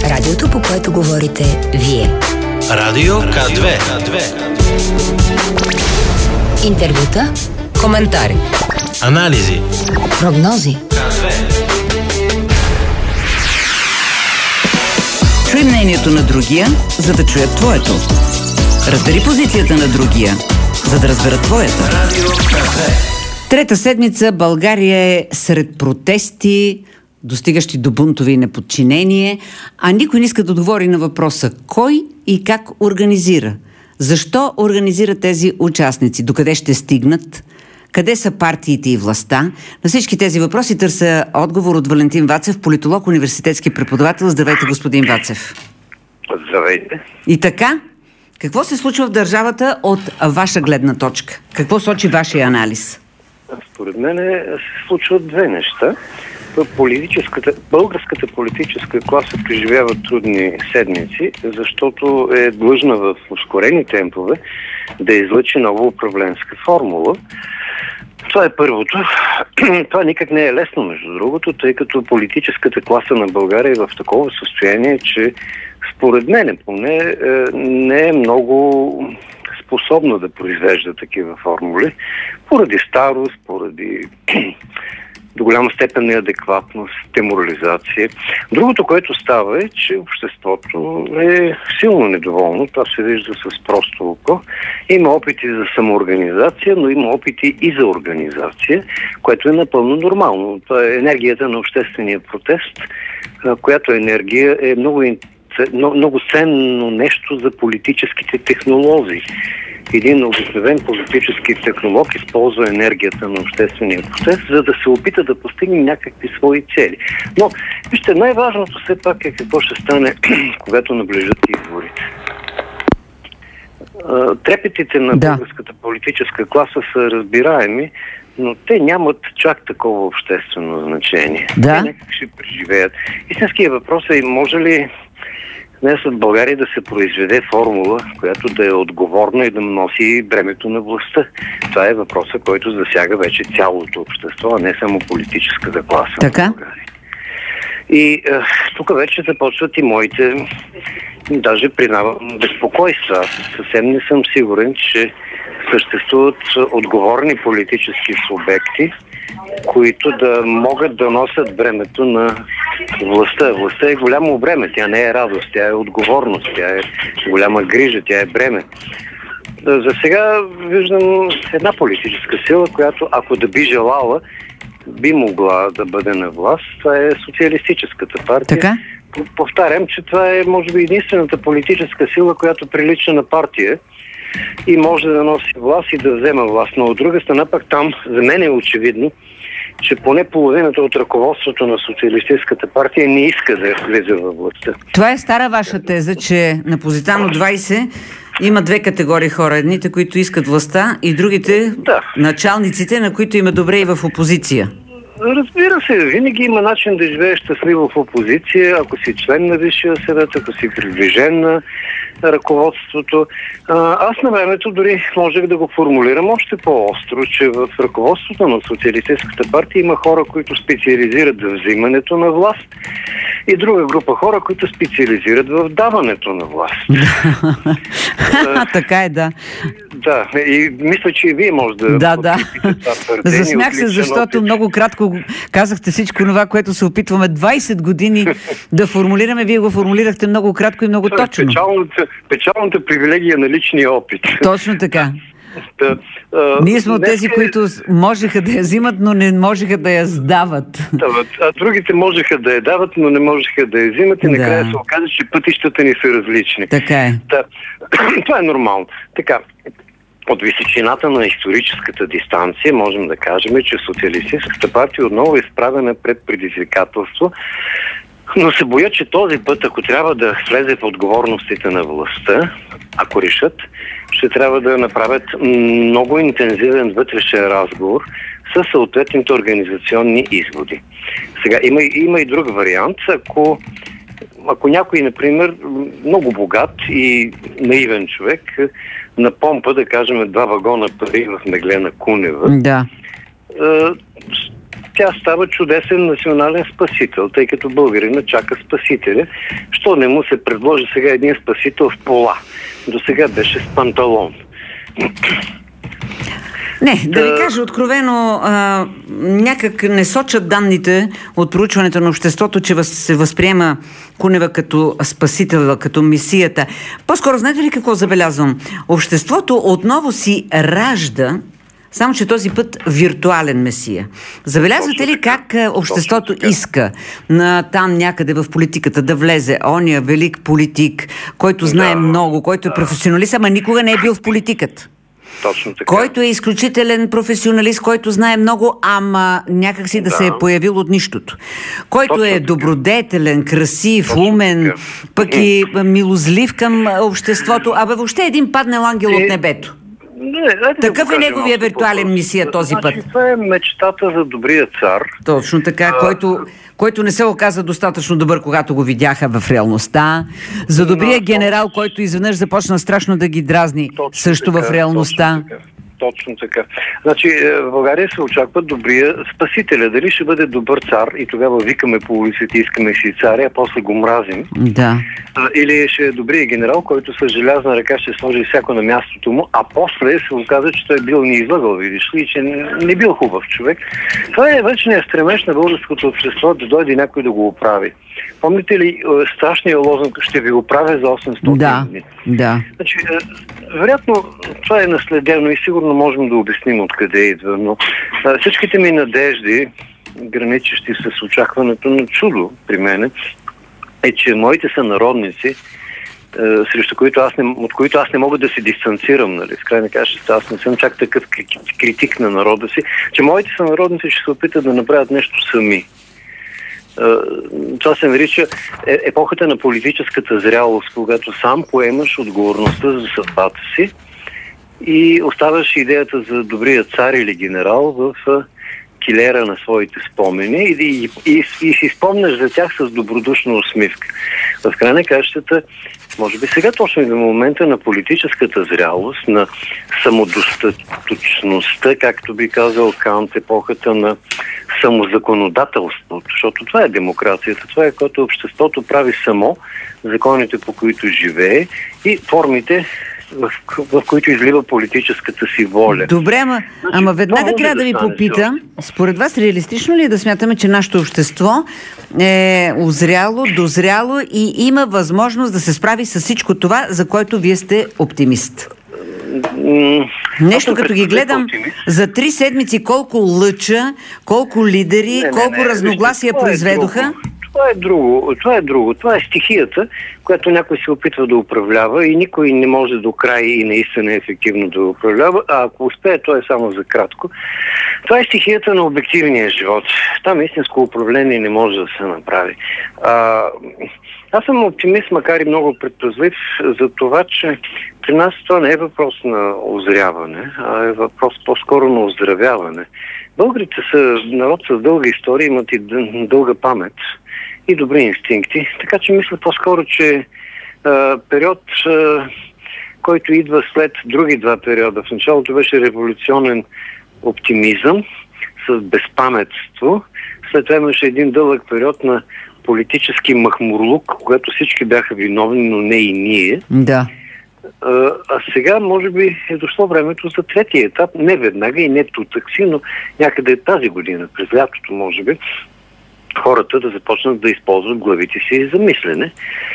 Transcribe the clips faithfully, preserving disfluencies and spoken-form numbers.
Радиото, по което говорите вие. Радио К две. Интервюта, коментари, анализи, прогнози. Чуй мнението на другия, за да чуят твоето. Разбери позицията на другия, за да разберат твоята. Радио К две. Трета седмица България е сред протести, достигащи до бунтове и неподчинение, а никой не иска да отговори на въпроса кой и как организира. Защо организира тези участници? Докъде ще стигнат? Къде са партиите и властта? На всички тези въпроси търся отговор от Валентин Вацев, политолог, университетски преподавател. Здравейте, господин Вацев. Здравейте. И така, какво се случва в държавата от ваша гледна точка? Какво сочи вашия анализ? Според мен се случват две неща. Политическата, българската политическа класа преживява трудни седмици, защото е длъжна в ускорени темпове да излъчи нова управленска формула. Това е първото. Това никак не е лесно, между другото, тъй като политическата класа на България е в такова състояние, че според мен поне не е много способна да произвежда такива формули, поради старост, поради до голяма степен неадекватност, деморализация. Другото, което става е, че обществото е силно недоволно. Това се вижда с просто око. Има опити за самоорганизация, но има опити и за организация, което е напълно нормално. Това е енергията на обществения протест, която енергия е много, много ценно нещо за политическите технолози. Един обикновен политически технолог използва енергията на обществения процес, за да се опита да постигне някакви свои цели. Но, вижте, най-важното все пак е какво ще стане, когато наближат изборите. Трепетите на да. българската политическа класа са разбираеми, но те нямат чак такова обществено значение. Да? Те някак ще преживеят. Истинският въпрос е, може ли днес в България да се произведе формула, която да е отговорна и да носи бремето на властта. Това е въпросът, който засяга вече цялото общество, а не само политическата класа така? в България. И е, тук вече започват и моите, даже признавам, безпокойства. Аз съвсем не съм сигурен, че съществуват отговорни политически субекти, които да могат да носят бремето на властта. Властта е голямо бреме, тя не е радост, тя е отговорност, тя е голяма грижа, тя е бреме. За сега виждам една политическа сила, която ако да би желала, би могла да бъде на власт. Това е социалистическата партия. Така? Повтарям, че това е може би единствената политическа сила, която прилича на партия и може да носи власт и да взема власт. Но от друга страна пък там за мен е очевидно, че поне половината от ръководството на социалистическата партия не иска да влезе във властта. Това е стара ваша теза, че на Позитано двайсет има две категории хора. Едните, които искат властта, и другите, да. началниците, на които им е добре и в опозиция. Разбира се, винаги има начин да живееш щастливо в опозиция, ако си член на Висшия съвет, ако си приближен на ръководството. Аз на времето дори можех да го формулирам още по-остро, че в ръководството на социалистическата партия има хора, които специализират в взимането на власт и друга група хора, които специализират в даването на власт. Така е, да. Да, и мисля, че и вие може да... Да, да. Засмях се, защото много кратко казахте всичко това, което се опитваме двайсет години да формулираме. Вие го формулирахте много кратко и много това точно. Е печалната, печалната привилегия на личния опит. Точно така. Да, а, Ние сме от днес... тези, които можеха да я взимат, но не можеха да я сдават. Дават. А другите можеха да я дават, но не можеха да я взимат и накрая да. се оказа, че пътищата ни са различни. Така е. Да. Това е нормално. Така, от височината на историческата дистанция можем да кажем, че социалистическата партия отново е изправена пред предизвикателство, но се боя, че този път, ако трябва да влезе в отговорностите на властта, ако решат, ще трябва да направят много интензивен вътрешен разговор с съответните организационни изводи. Сега, има, има и друг вариант, ако, ако някой, например, много богат и наивен човек напомпа, да кажем, два вагона пари в Меглена Кунева, да. тя става чудесен национален спасител, тъй като българина чака спасителя. Що не му се предложи сега един спасител в пола? До сега беше с панталон. Не, да ви кажа откровено, а, някак не сочат данните от проучването на обществото, че въз, се възприема Кунева като спасител, като мисията. По-скоро, знаете ли какво забелязвам? Обществото отново си ражда, само че този път виртуален месия. Забелязвате ли как обществото иска на там някъде в политиката да влезе ония велик политик, който знае да, много, който е професионалист, ама никога не е бил в политиката? Точно така. Който е изключителен професионалист, който знае много, ама някак си да, да се е появил от нищото. Който Точно е добродетелен, красив, Точно умен, така. Пък и милозлив към обществото. Абе въобще един паднал ангел е... от небето. Не, Такъв да е неговия виртуален мисия този значи, път. Това е мечтата за добрия цар. Точно така, а... който, който не се оказа достатъчно добър, когато го видяха в реалността. За добрия no, генерал, точно... който изведнъж започна страшно да ги дразни, точно също така, в реалността. Точно така. Точно така. Значи в България се очаква добрия спасителя. Дали ще бъде добър цар и тогава викаме по улиците, искаме си царя, а после го мразим. Да. Или ще е добрия генерал, който с желязна ръка ще сложи всяко на мястото му, а после се оказа, че той бил ни излъгал, видиш ли, и че не бил хубав човек. Това е вечният стремеж на българското общество да дойде някой да го оправи. Помните ли страшния лозунг "ще ви го правя за осемстотин да, дни"? Да. Значи, вероятно, това е наследено и сигурно можем да обясним откъде идва, но а, всичките ми надежди, граничещи с очакването на чудо при мене, е, че моите сънародници, а, срещу които аз не, от които аз не мога да се дистанцирам, нали, в крайна кащата, аз не съм чак такъв критик на народа си, че моите сънародници ще се опитат да направят нещо сами. Това се нарича епохата на политическата зрялост, когато сам поемаш отговорността за съдбата си и оставаш идеята за добрия цар или генерал в килера на своите спомени и, и, и, и си спомняш за тях с добродушна усмивка. В край на кращата, може би сега точно и до момента на политическата зрялост, на самодостатъчността, както би казал Кант, епохата на самозаконодателството, защото това е демокрацията, това е което обществото прави само, законите по които живее и формите, в, в които излива политическата си воля. Добре, ама, значи, ама веднага трябва да ви попитам, според вас реалистично ли е да смятаме, че нашето общество е озряло, дозряло и има възможност да се справи с всичко това, за което вие сте оптимист? Нещо като ги гледам за три седмици колко лъча, колко лидери, не, не, колко не, разногласия вижте, произведоха. Това е друго. Това е друго. Това е стихията, която някой се опитва да управлява и никой не може до край и наистина ефективно да управлява, а ако успее, то е само за кратко. Това е стихията на обективния живот. Там истинско управление не може да се направи. А, аз съм оптимист, макар и много предпазлив, за това, че при нас това не е въпрос на озряване, а е въпрос по-скоро на оздравяване. Българите са народ с дълга история, имат и дълга памет и добри инстинкти, така че мисля по-скоро, че а, период, а, който идва след други два периода, в началото беше революционен оптимизъм с безпаметство, след това имаше един дълъг период на политически махмурлук, когато всички бяха виновни, но не и ние. Да. А, а сега, може би, е дошло времето за третия етап, не веднага и не тутък си, но някъде тази година, през лятото, може би, хората да започнат да използват главите си за мислене.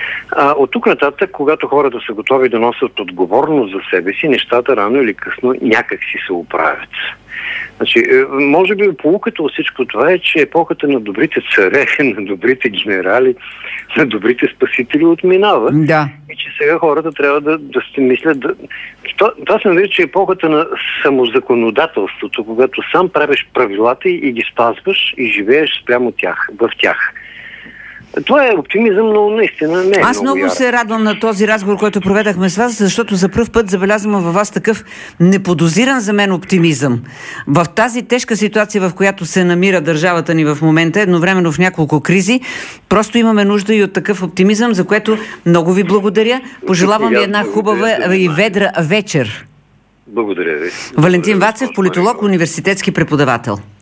А от тук нататък, когато хората са готови да носят отговорност за себе си, нещата рано или късно някак си се оправят. Значи, може би поуката от всичко това е, че епохата на добрите царе, на добрите генерали, на добрите спасители отминава. Да. И че сега хората трябва да, да се мислят... Да... Това, това се нарича епохата на самозаконодателството, когато сам правиш правилата и ги спазваш и живееш спрямо тях, в тях. Това е оптимизъм, но наистина не е. Аз много, много се радвам на този разговор, който проведахме с вас, защото за пръв път забелязвам във вас такъв неподозиран за мен оптимизъм. В тази тежка ситуация, в която се намира държавата ни в момента, едновременно в няколко кризи, просто имаме нужда и от такъв оптимизъм, за което много ви благодаря. Пожелавам ви една хубава и ведра вечер. Благодаря ви. Валентин Вацев, политолог, университетски преподавател.